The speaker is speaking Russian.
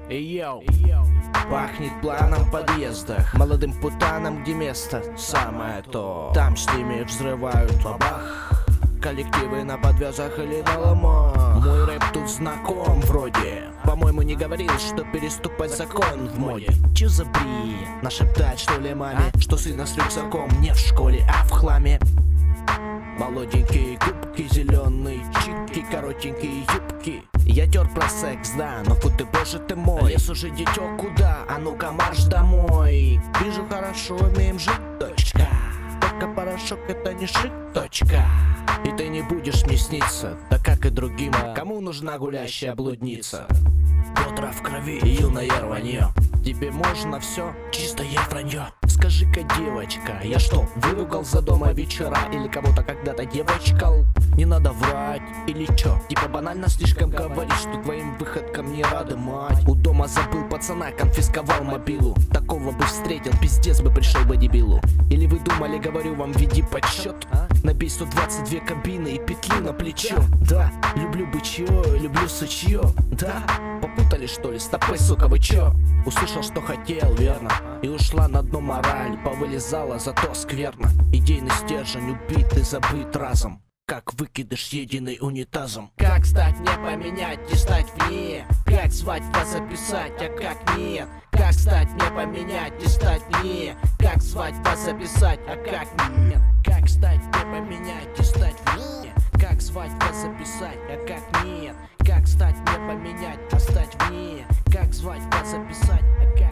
Йоу, пахнет планом в подъездах, молодым путанам, где место самое то. Там с ними взрывают бабах, коллективы на подвязах или на ломо. Мой рэп тут знаком вроде, по-моему, не говорил, что переступать закон в моде. Че за бред? Нашептать что ли маме, что сына с рюкзаком не в школе, а в хламе. Молоденькие губки, зеленые чики, коротенькие юбки. Я тер про секс, да, но фу ты, боже ты мой. Лес уже дитё куда, а ну-ка марш домой. Вижу хорошо, умеем жить, дочка. Только порошок это не шик, точка. И ты не будешь мне сниться, да как и другим. Кому нужна гулящая блудница? Петра в крови и юное рванье. Тебе можно все, чистое вранье. Скажи-ка, девочка, я что, выругал за дома вечера? Или кого-то когда-то девочкал? Не надо врать, или чё? Типа банально слишком говоришь, что твоим выходкам не рады мать. У дома забыл пацана, конфисковал мобилу. Такого бы встретил, пиздец бы пришел бы дебилу. Или вы думали, говорю вам, веди подсчет? Набей 122 кабины и петлю на плечо. Да, люблю бычье, люблю сычье. Да, попутали что ли? Стопы, сука, вы чё? Услышал, что хотел, верно? И ушла на дно мораль, повылезала, зато скверно. Идейный стержень убит и забыт разом, как выкидыш, единый унитазом. Как стать, не поменять и стать вне? Как звать, вас записать, а как нет? Как стать, не поменять и стать вне? Как звать, вас записать, а как нет? Как стать, не поменять и стать вне? Как звать, вас записать, а как нет? Как стать, не поменять, а стать вне? Как звать, вас записать, а как нет?